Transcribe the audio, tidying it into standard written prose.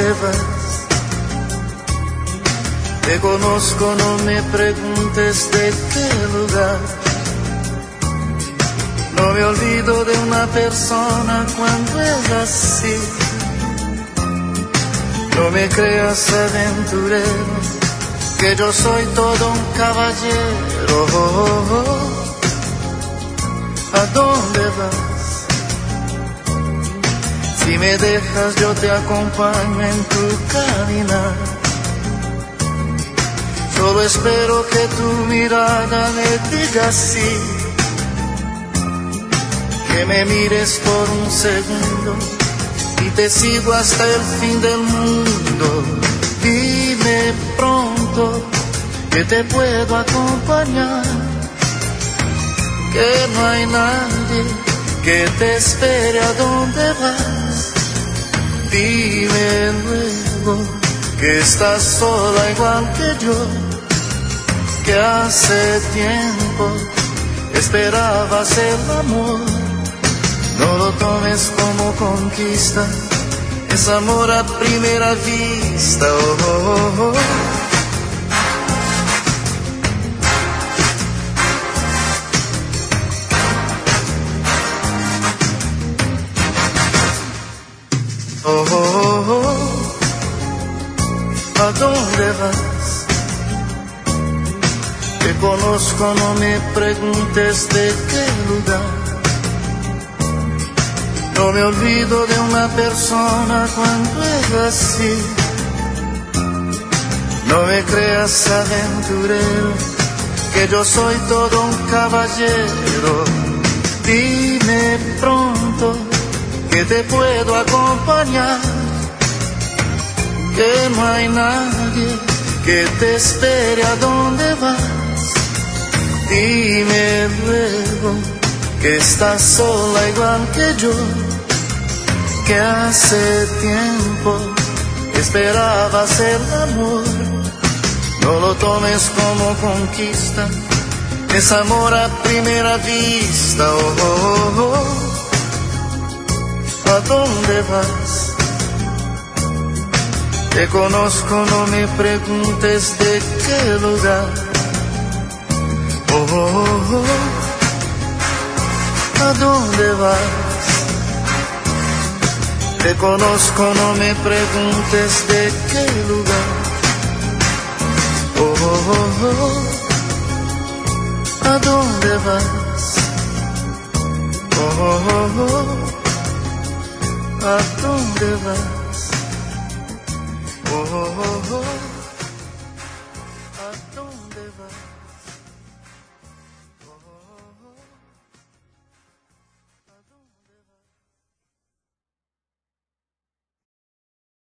dónde vas? Te conozco, no me preguntes de qué lugar. No me olvido de una persona cuando es así. No me creas aventurero, que yo soy todo un caballero. ¿A dónde vas? Si me dejas yo te acompaño en tu caminar. Solo espero que tu mirada me diga sí, que me mires por un segundo y te sigo hasta el fin del mundo. Dime pronto que te puedo acompañar, que no hay nadie que te espere a donde vas. Dime luego que estás sola igual que yo, que hace tiempo esperabas el amor. No lo tomes como conquista, es amor a primera vista. ¿A dónde vas? Te conozco, no me preguntes de qué lugar. No me olvido de una persona cuando es así. No me creas aventurero, que yo soy todo un caballero. Dime pronto que te puedo acompañar, que no hay nadie que te espere a donde vas. Dime luego que estás sola igual que yo, que hace tiempo esperabas el amor. No lo tomes como conquista, es amor a primera vista. ¿A dónde vas? Te conozco, no me preguntes de qué lugar. ¿A dónde vas? Te conozco, no me preguntes de qué lugar. ¿A dónde vas? ¿A dónde vas? ¿A dónde vas?